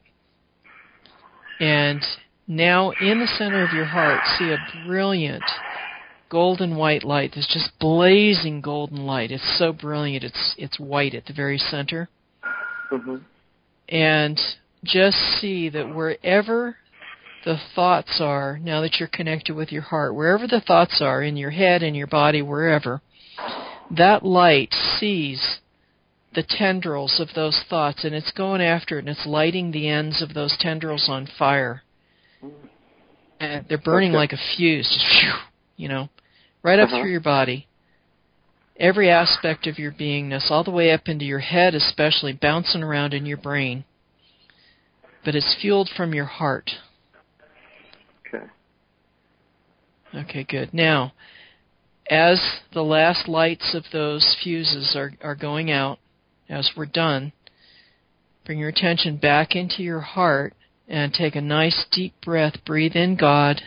And now in the center of your heart, see a brilliant golden white light. There's just blazing golden light. It's so brilliant. It's it's white at the very center. Mm-hmm. And just see that wherever the thoughts are, now that you're connected with your heart, wherever the thoughts are, in your head, in your body, wherever, that light sees the tendrils of those thoughts, and it's going after it, and it's lighting the ends of those tendrils on fire. And they're burning okay. like a fuse, just phew, you know, right up uh-huh. through your body. Every aspect of your beingness, all the way up into your head especially, bouncing around in your brain. But it's fueled from your heart. Okay. Okay, good. Now, as the last lights of those fuses are, are going out, as we're done, bring your attention back into your heart and take a nice deep breath. Breathe in God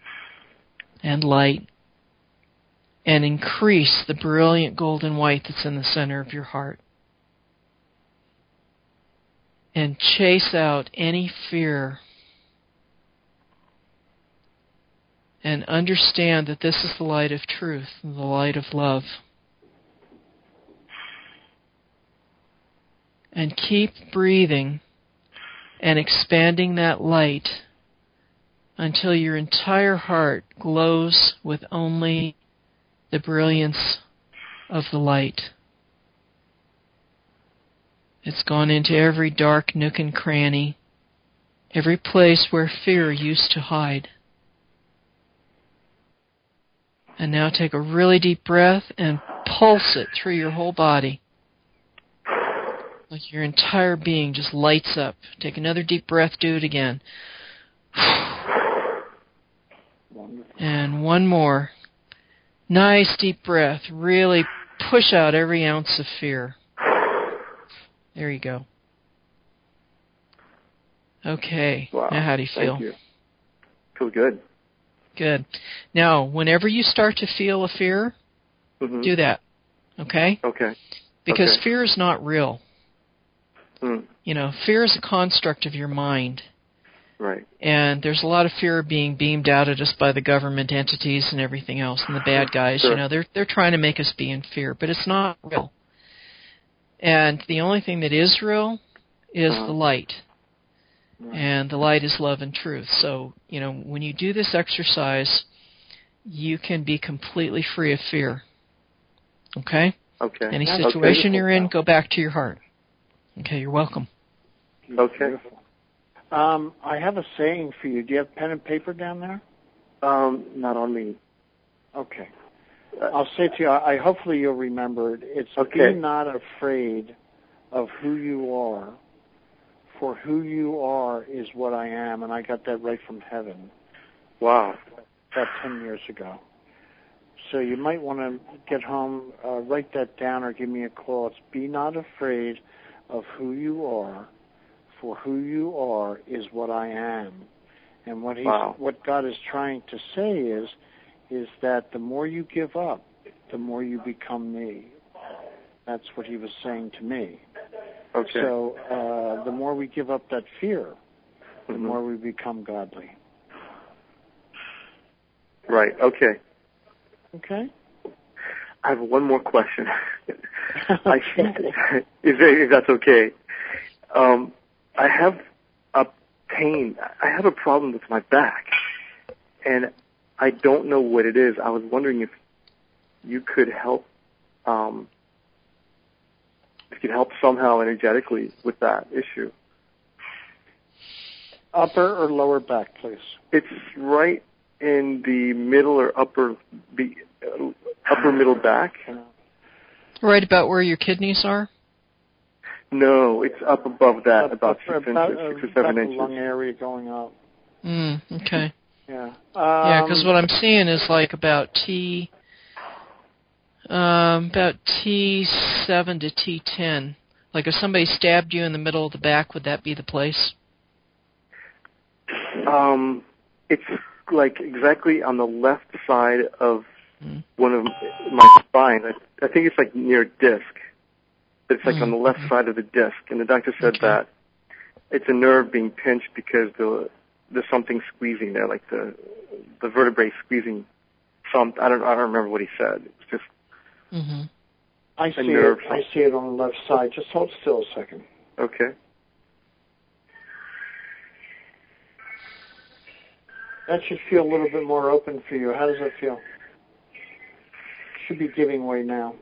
and light and increase the brilliant golden white that's in the center of your heart. And chase out any fear. And understand that this is the light of truth and the light of love. And keep breathing and expanding that light until your entire heart glows with only the brilliance of the light. It's gone into every dark nook and cranny, every place where fear used to hide. And now take a really deep breath and pulse it through your whole body. Like your entire being just lights up. Take another deep breath, do it again. And one more. Nice deep breath. Really push out every ounce of fear. There you go. Okay. Wow. Now how do you feel? Thank you. Feel good. Good. Now, whenever you start to feel a fear, mm-hmm. do that. Okay? Okay. Because okay. fear is not real. Mm. You know, fear is a construct of your mind. Right. And there's a lot of fear being beamed out at us by the government entities and everything else, and the bad guys. Sure. You know, they're they're trying to make us be in fear, but it's not real. And the only thing that is real is uh-huh. the light. Right. And the light is love and truth. So, you know, when you do this exercise, you can be completely free of fear. Okay? Okay. Any situation okay. you're in, go back to your heart. Okay, you're welcome. Okay. Um, I have a saying for you. Do you have pen and paper down there? Um, not on me. Okay. Uh, I'll say it to you. I, I hopefully you'll remember it. It's okay. be not afraid of who you are, for who you are is what I am, and I got that right from heaven. Wow. About ten years ago. So you might want to get home, uh, write that down, or give me a call. It's be not afraid of who you are, for who you are is what I am. And what he's, wow. what God is trying to say is, is that the more you give up, the more you become me. That's what he was saying to me. Okay. So uh, the more we give up that fear, the mm-hmm. more we become godly. Right. Okay. Okay. I have one more question. okay. I, if, if that's okay. Um, I have a pain. I have a problem with my back, and I don't know what it is. I was wondering if you could help, um, if you could help somehow energetically with that issue. Upper or lower back, please? It's right in the middle or upper, the uh, upper middle back. Right about where your kidneys are? No, it's up above that, up, about up, six about, inches, six uh, or seven about inches. The lung area going up. Mm, okay. Yeah. Um, yeah, because what I'm seeing is like about T, um, about T seven to T ten. Like if somebody stabbed you in the middle of the back, would that be the place? Um, it's like exactly on the left side of mm. one of my spine. I, I think it's like near disc. It's like mm. on the left mm-hmm. side of the disc, and the doctor said okay. that it's a nerve being pinched because the there's something squeezing there, like the the vertebrae squeezing. Some I don't I don't remember what he said. It's just mm-hmm. I a see nerve. it. I see it on the left side. Just hold still a second. Okay. That should feel a little bit more open for you. How does that feel? Should be giving way now.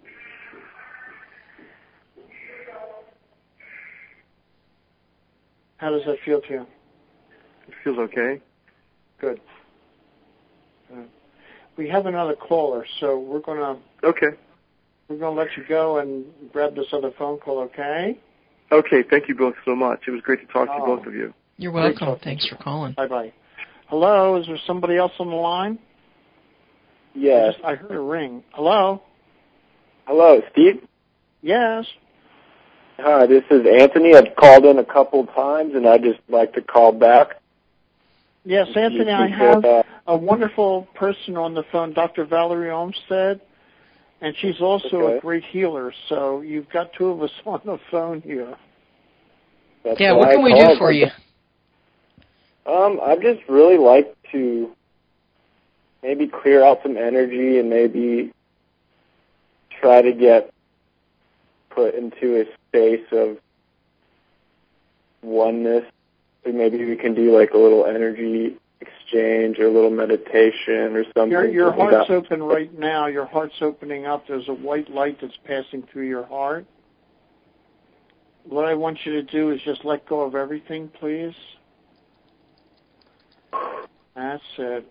How does that feel to you? It feels okay. Good. Good. We have another caller, so we're gonna okay. We're gonna let you go and grab this other phone call. Okay. Okay. Thank you both so much. It was great to talk oh. to both of you. You're welcome. Thanks for calling. Bye bye. Hello, is there somebody else on the line? Yes. I, just, I heard a ring. Hello? Hello, Steve? Yes. Hi, this is Anthony. I've called in a couple times, and I'd just like to call back. Yes, Anthony, I have a wonderful person on the phone, Doctor Valerie Olmstead, and she's also okay. a great healer, so you've got two of us on the phone here. That's yeah, what can I we called. do for you? Um, I'd just really like to maybe clear out some energy and maybe try to get put into a space of oneness. So maybe we can do like a little energy exchange or a little meditation or something. Your, your something heart's that. open right now. Your heart's opening up. There's a white light that's passing through your heart. What I want you to do is just let go of everything, please. That's it.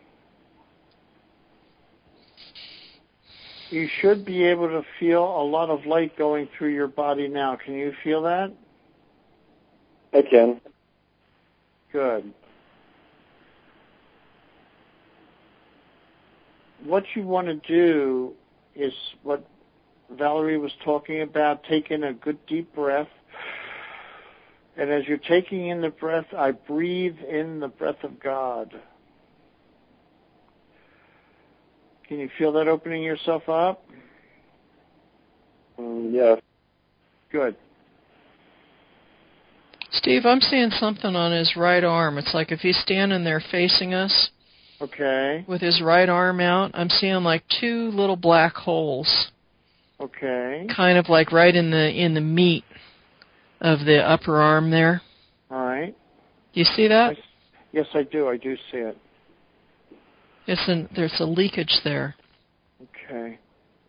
You should be able to feel a lot of light going through your body now. Can you feel that? I can. Good. What you want to do is what Valerie was talking about, take in a good deep breath. And as you're taking in the breath, I breathe in the breath of God. Can you feel that opening yourself up? Mm, yes. Good. Steve, I'm seeing something on his right arm. It's like if he's standing there facing us. Okay. With his right arm out, I'm seeing like two little black holes. Okay. Kind of like right in the in the meat of the upper arm there. All right. Do you see that? I, yes, I do. I do see it. It's an, there's a leakage there. Okay.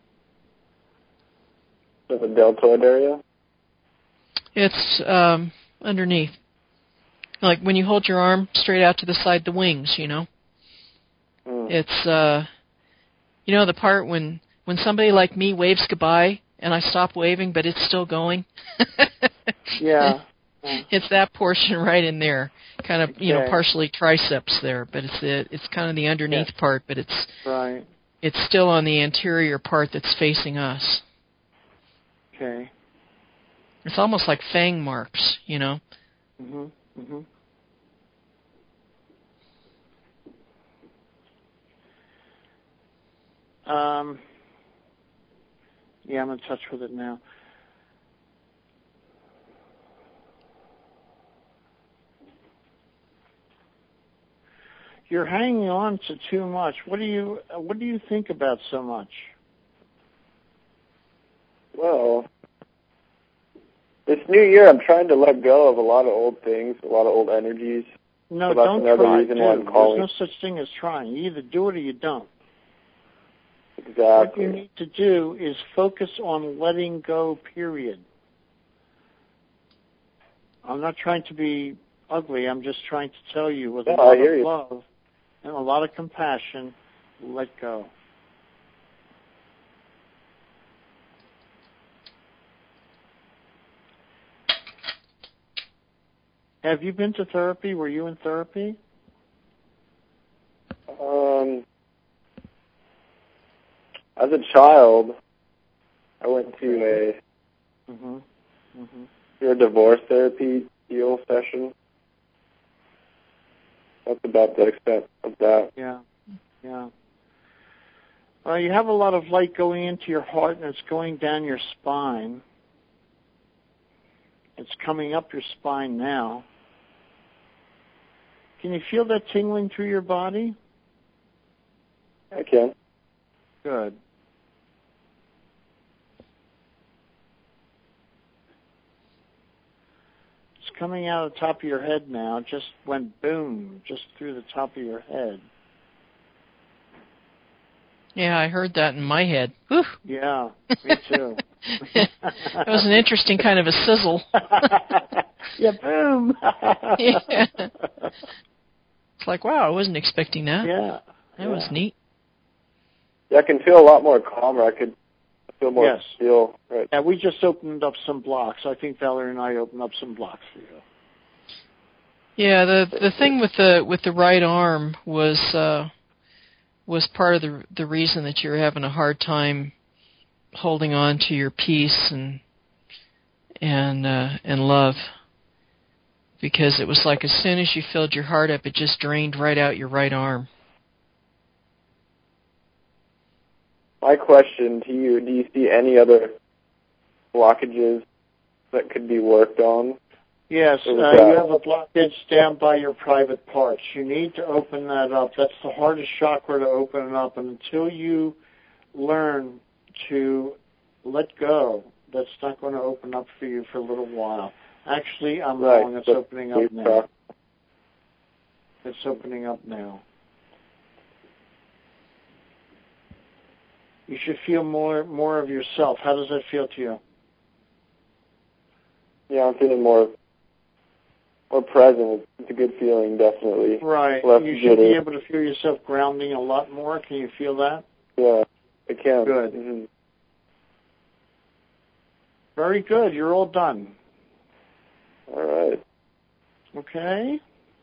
The deltoid area? It's um, underneath. Like when you hold your arm straight out to the side, the wings, you know. Mm. It's, uh, you know, the part when, when somebody like me waves goodbye and I stop waving, but it's still going. Yeah. It's that portion right in there, kind of, Okay. you know, partially triceps there, but it's the, it's kind of the underneath yeah. part, but it's right. It's still on the anterior part that's facing us. Okay. It's almost like fang marks, you know. Mhm. Mhm. Um. Yeah, I'm in touch with it now. You're hanging on to too much. What do you What do you think about so much? Well, this new year I'm trying to let go of a lot of old things, a lot of old energies. No, so that's don't another try. reason why I'm Do. calling. There's no such thing as trying. You either do it or you don't. Exactly. What you need to do is focus on letting go, period. I'm not trying to be ugly. I'm just trying to tell you with Yeah, a lot I hear of you. love and a lot of compassion, let go. Have you been to therapy? Were you in therapy? Um, as a child, I went to a Mhm. Mhm. to a divorce therapy deal session. That's about the extent of that. Yeah. Yeah. Well, you have a lot of light going into your heart, and it's going down your spine. It's coming up your spine now. Can you feel that tingling through your body? I can. Good. It's coming out of the top of your head now. It just went boom, just through the top of your head. Yeah, I heard that in my head. Whew. Yeah, me too. It was an interesting kind of a sizzle. Yeah, boom. Yeah. It's like, wow, I wasn't expecting that. Yeah. That yeah. was neat. Yeah, I can feel a lot more calmer. I could feel more Yes. still. Right. Yeah, we just opened up some blocks. I think Valerie and I opened up some blocks for you. Yeah, the the thing with the with the right arm was uh, was part of the the reason that you were having a hard time holding on to your peace and and uh, and love, because it was like as soon as you filled your heart up, it just drained right out your right arm. My question to you, do you see any other blockages that could be worked on? Yes, uh, you have a blockage down by your private parts. You need to open that up. That's the hardest chakra to open up, and until you learn to let go, that's not going to open up for you for a little while. Actually, I'm Right. wrong. It's opening up now. It's opening up now. You should feel more more of yourself. How does that feel to you? Yeah, I'm feeling more more present. It's a good feeling, definitely. Right. Less you should jitter. be able to feel yourself grounding a lot more. Can you feel that? Yeah, I can. Good. Mm-hmm. Very good. You're all done. All right. Okay.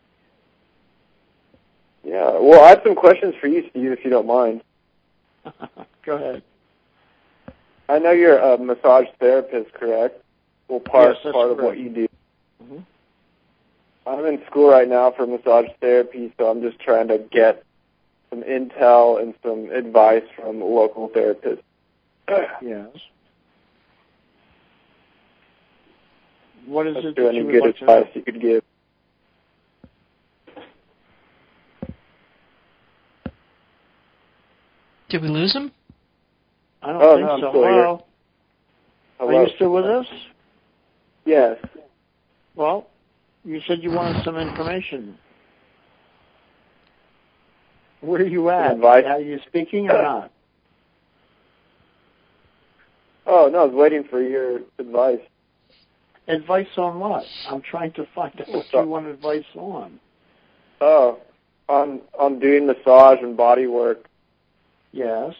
Yeah. Well, I have some questions for you, Steve, if you don't mind. Go ahead. I know you're a massage therapist, correct? Well, part Yes, that's part of correct. what you do. Mm-hmm. I'm in school right now for massage therapy, so I'm just trying to get some intel and some advice from local therapists. Yes. What is Is it there that any you would good like advice to you could give? Did we lose him? I don't Oh, think no, I'm so. still Hello? here. Hello? Are you still with us? Yes. Well, you said you wanted some information. Where are you at? Advice? Are you speaking or not? Oh, no, I was waiting for your advice. Advice on what? I'm trying to find out what you want advice on. Oh, on on doing massage and body work. Yes.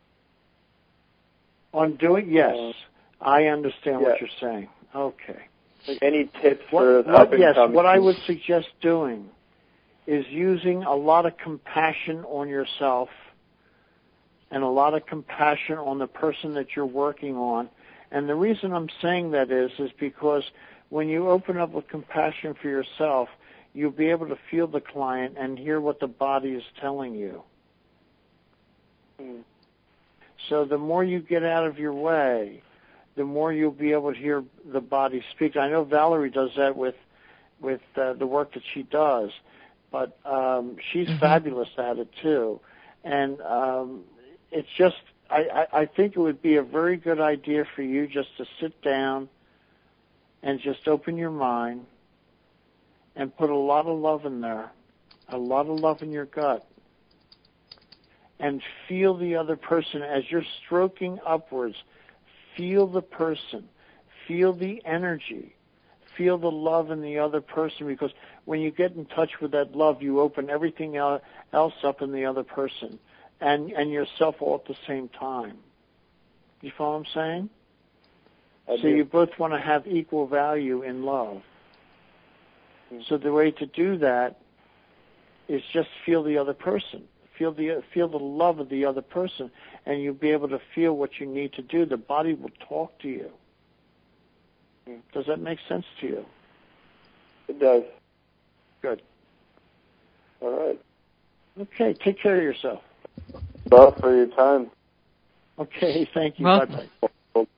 On doing, yes. Uh, I understand yeah. what you're saying. Okay. Like any tips What, for what, up and yes, coming? what I would suggest doing is using a lot of compassion on yourself and a lot of compassion on the person that you're working on. And the reason I'm saying that is, is because when you open up with compassion for yourself, you'll be able to feel the client and hear what the body is telling you. Hmm. So the more you get out of your way, the more you'll be able to hear the body speak. I know Valerie does that with with uh, the work that she does, but um, she's Mm-hmm. fabulous at it too. And um, it's just, I, I, I think it would be a very good idea for you just to sit down and just open your mind and put a lot of love in there, a lot of love in your gut, and feel the other person as you're stroking upwards. Feel the person. Feel the energy. Feel the love in the other person, because when you get in touch with that love, you open everything else up in the other person and, and yourself all at the same time. You follow what I'm saying? I So do. you both want to have equal value in love. Mm-hmm. So the way to do that is just feel the other person. Feel the feel the love of the other person, and you'll be able to feel what you need to do. The body will talk to you. Does that make sense to you? It does. Good. All right. Okay, take care of yourself. Well, for your time. Okay, thank you. Well, Bye-bye.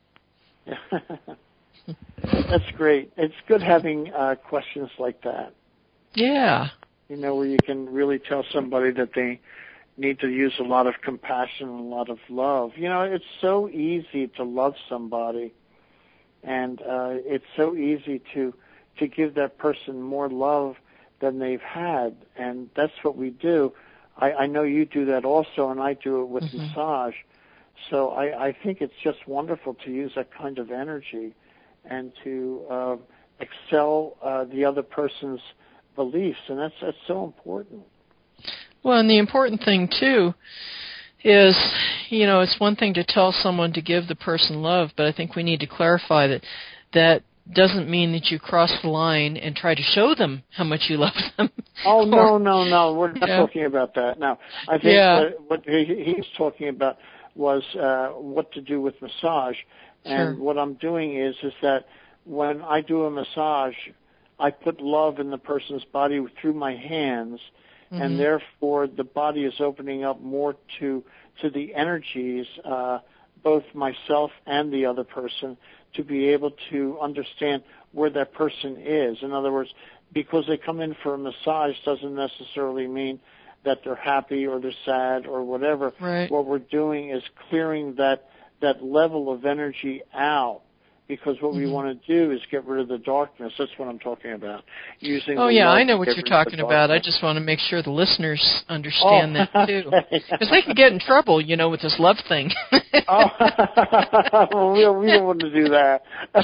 That's great. It's good having uh, questions like that. Yeah. You know, where you can really tell somebody that they need to use a lot of compassion and a lot of love. You know, it's so easy to love somebody, and uh, it's so easy to to give that person more love than they've had, and that's what we do. I, I know you do that also, and I do it with Mm-hmm. massage. So I, I think it's just wonderful to use that kind of energy and to uh, excel uh, the other person's beliefs, and that's that's so important. Well, and the important thing, too, is, you know, it's one thing to tell someone to give the person love, but I think we need to clarify that that doesn't mean that you cross the line and try to show them how much you love them. Oh, or, no, no, no. We're not yeah. talking about that. No, I think Yeah. what, what he, he's talking about was uh, what to do with massage. And Sure. what I'm doing is is that when I do a massage, I put love in the person's body through my hands, mm-hmm. and therefore the body is opening up more to to the energies, uh, both myself and the other person, to be able to understand where that person is. In other words, because they come in for a massage doesn't necessarily mean that they're happy or they're sad or whatever. Right. What we're doing is clearing that that level of energy out because what Mm-hmm. we want to do is get rid of the darkness. That's what I'm talking about. Using oh, the yeah, love I know to what get you're rid of talking the about. I darkness. just want to make sure the listeners understand oh, that, too. okay. Because they could get in trouble, you know, with this love thing. oh, well, we don't, we don't want to do that.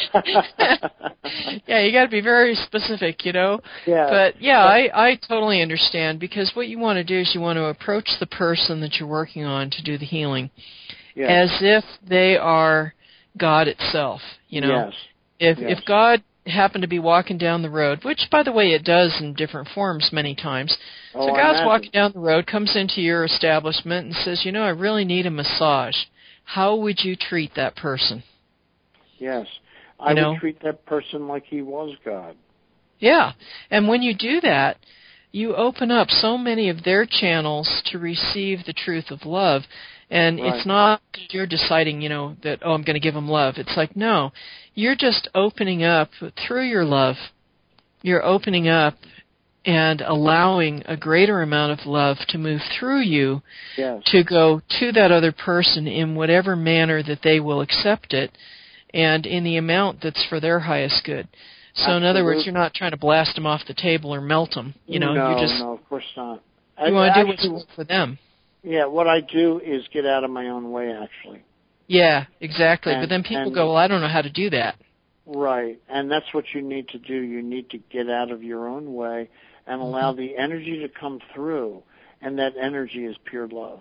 yeah, you got to be very specific, you know. Yeah. But, yeah, I, I totally understand, because what you want to do is you want to approach the person that you're working on to do the healing yes. as if they are God itself, you know. Yes. If yes. if God happened to be walking down the road, which, by the way, it does in different forms many times. Oh, so I God's imagine. walking down the road, comes into your establishment and says, you know, I really need a massage. How would you treat that person? Yes. I you know? would treat that person like he was God. Yeah. And when you do that, you open up so many of their channels to receive the truth of love. And right. it's not that you're deciding, you know, that, oh, I'm going to give them love. It's like, no, you're just opening up through your love. You're opening up and allowing a greater amount of love to move through you yes. to go to that other person in whatever manner that they will accept it and in the amount that's for their highest good. So Absolutely. in other words, you're not trying to blast them off the table or melt them. You know, no, you just no, of course not. You I, want to do actually, what's for them. Yeah, what I do is get out of my own way, actually. Yeah, exactly. And, but then people and, go, well, I don't know how to do that. Right, and that's what you need to do. You need to get out of your own way and allow mm-hmm. the energy to come through, and that energy is pure love.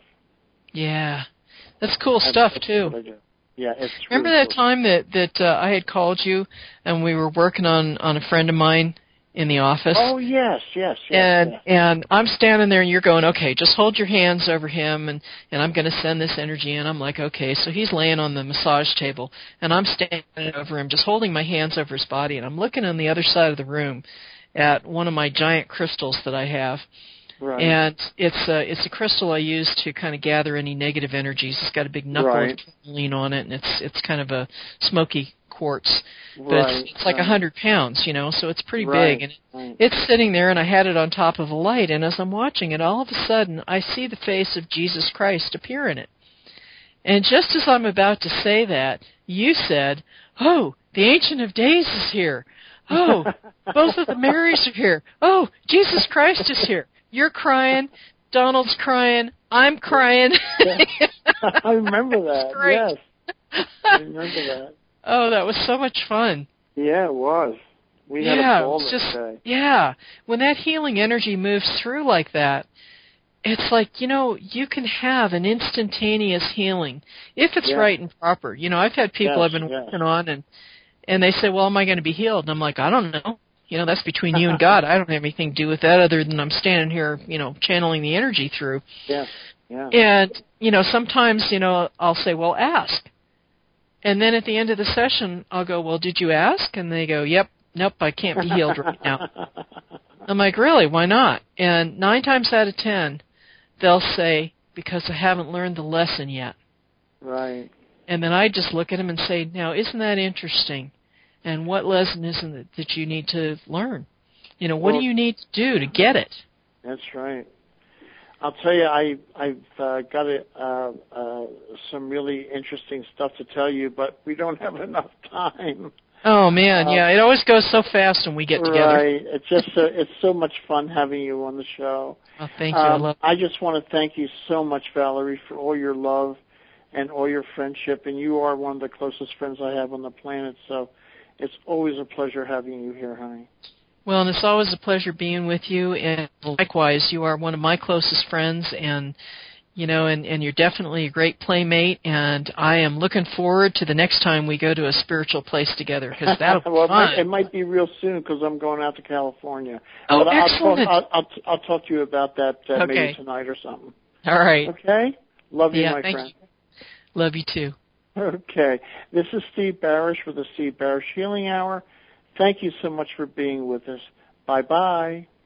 Yeah, that's cool that's, stuff, that's too. What I do. Yeah, it's Remember really that cool. time that, that uh, I had called you and we were working on, on a friend of mine in the office? Oh, yes, yes, yes. And yes. and I'm standing there and you're going, okay, just hold your hands over him and, and I'm going to send this energy in. I'm like, okay. So he's laying on the massage table and I'm standing over him, just holding my hands over his body. And I'm looking on the other side of the room at one of my giant crystals that I have. Right. And it's a, it's a crystal I use to kind of gather any negative energies. It's got a big knuckle right. of tourmaline on it, and it's it's kind of a smoky quartz. But right. it's, it's like a right. hundred pounds, you know, so it's pretty right. big. And right. it's sitting there, and I had it on top of a light, and as I'm watching it, all of a sudden, I see the face of Jesus Christ appear in it. And just as I'm about to say that, you said, oh, the Ancient of Days is here. Oh, both of the Marys are here. Oh, Jesus Christ is here. You're crying. Donald's crying. I'm crying. I remember that. Yes. I remember that. Oh, that was so much fun. Yeah, it was. We yeah, had a ball it's that just, day. Yeah. When that healing energy moves through like that, it's like, you know, you can have an instantaneous healing if it's yeah. right and proper. You know, I've had people yes, I've been yes. working on, and and they say, well, am I going to be healed? And I'm like, I don't know. You know, that's between you and God. I don't have anything to do with that other than I'm standing here, you know, channeling the energy through. Yeah, yeah. And, you know, sometimes, you know, I'll say, well, ask. And then at the end of the session, I'll go, well, did you ask? And they go, yep, nope, I can't be healed right now. I'm like, really? Why not? And nine times out of ten, they'll say, because I haven't learned the lesson yet. Right. And then I just look at them and say, now, isn't that interesting? And what lesson isn't it that you need to learn? You know, what well, do you need to do to get it? That's right. I'll tell you, I, I've uh, got a, uh, uh, some really interesting stuff to tell you, but we don't have enough time. Oh man, uh, yeah, it always goes so fast when we get together. Right. It's just so, it's so much fun having you on the show. Oh, thank you. Um, I love I just want to thank you so much, Valerie, for all your love and all your friendship, and you are one of the closest friends I have on the planet, so it's always a pleasure having you here, honey. Well, and it's always a pleasure being with you, and likewise, you are one of my closest friends, and you know, and, and you're definitely a great playmate, and I am looking forward to the next time we go to a spiritual place together, because that'll be well, fun. It might, it might be real soon, because I'm going out to California. Oh, but excellent. I'll talk, I'll, I'll, I'll talk to you about that uh, okay. maybe tonight or something. All right. Okay? Love you, yeah, my thank friend. You. Love you, too. Okay. This is Steve Barish for the Steve Barish Healing Hour. Thank you so much for being with us. Bye-bye.